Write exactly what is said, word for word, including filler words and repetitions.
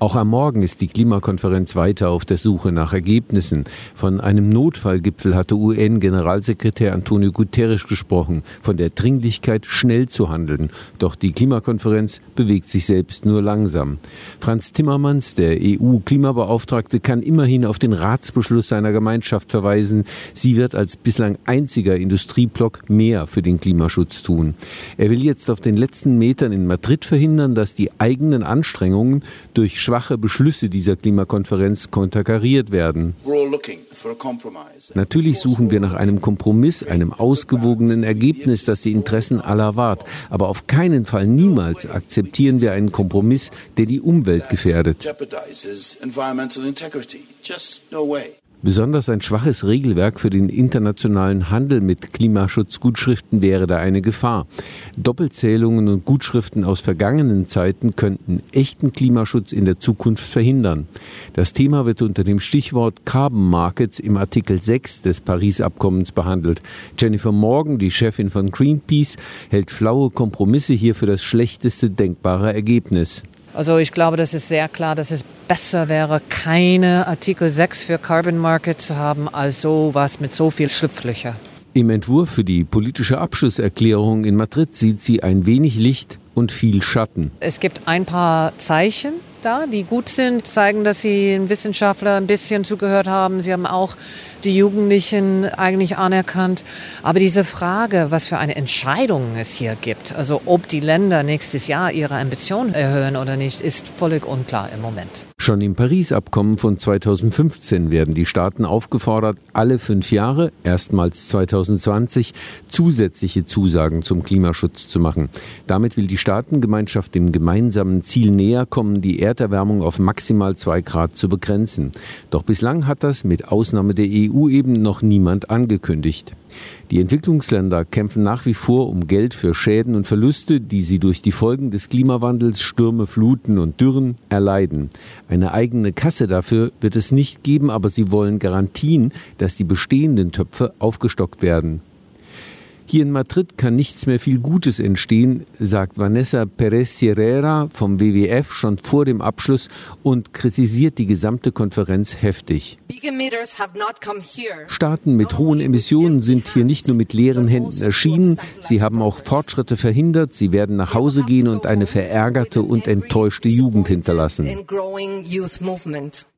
Auch am Morgen ist die Klimakonferenz weiter auf der Suche nach Ergebnissen. Von einem Notfallgipfel hatte U N-Generalsekretär Antonio Guterres gesprochen, von der Dringlichkeit, schnell zu handeln. Doch die Klimakonferenz bewegt sich selbst nur langsam. Frans Timmermans, der E U-Klimabeauftragte, kann immerhin auf den Ratsbeschluss seiner Gemeinschaft verweisen. Sie wird als bislang einziger Industrieblock mehr für den Klimaschutz tun. Er will jetzt auf den letzten Metern in Madrid verhindern, dass die eigenen Anstrengungen durch schwache Beschlüsse dieser Klimakonferenz konterkariert werden. Natürlich suchen wir nach einem Kompromiss, einem ausgewogenen Ergebnis, das die Interessen aller wahrt. Aber auf keinen Fall, niemals akzeptieren wir einen Kompromiss, der die Umwelt gefährdet. Besonders ein schwaches Regelwerk für den internationalen Handel mit Klimaschutzgutschriften wäre da eine Gefahr. Doppelzählungen und Gutschriften aus vergangenen Zeiten könnten echten Klimaschutz in der Zukunft verhindern. Das Thema wird unter dem Stichwort Carbon Markets im Artikel sechs des Paris-Abkommens behandelt. Jennifer Morgan, die Chefin von Greenpeace, hält flaue Kompromisse hier für das schlechteste denkbare Ergebnis. Also ich glaube, das ist sehr klar, dass es besser wäre, keine Artikel sechs für Carbon Market zu haben, als sowas mit so viel Schlupflöcher. Im Entwurf für die politische Abschlusserklärung in Madrid sieht sie ein wenig Licht und viel Schatten. Es gibt ein paar Zeichen da, die gut sind, zeigen, dass sie Wissenschaftler ein bisschen zugehört haben. Sie haben auch die Jugendlichen eigentlich anerkannt. Aber diese Frage, was für eine Entscheidung es hier gibt, also ob die Länder nächstes Jahr ihre Ambitionen erhöhen oder nicht, ist völlig unklar im Moment. Schon im Paris-Abkommen von zweitausendfünfzehn werden die Staaten aufgefordert, alle fünf Jahre, erstmals zweitausendzwanzig, zusätzliche Zusagen zum Klimaschutz zu machen. Damit will die Staatengemeinschaft dem gemeinsamen Ziel näher kommen, die Erderwärmung auf maximal zwei Grad zu begrenzen. Doch bislang hat das mit Ausnahme der E U eben noch niemand angekündigt. Die Entwicklungsländer kämpfen nach wie vor um Geld für Schäden und Verluste, die sie durch die Folgen des Klimawandels, Stürme, Fluten und Dürren erleiden. Eine eigene Kasse dafür wird es nicht geben, aber sie wollen Garantien, dass die bestehenden Töpfe aufgestockt werden. Hier in Madrid kann nichts mehr viel Gutes entstehen, sagt Vanessa Pérez-Sierra vom W W F schon vor dem Abschluss und kritisiert die gesamte Konferenz heftig. Staaten mit hohen Emissionen sind hier nicht nur mit leeren Händen erschienen, sie haben auch Fortschritte verhindert, sie werden nach Hause gehen und eine verärgerte und enttäuschte Jugend hinterlassen.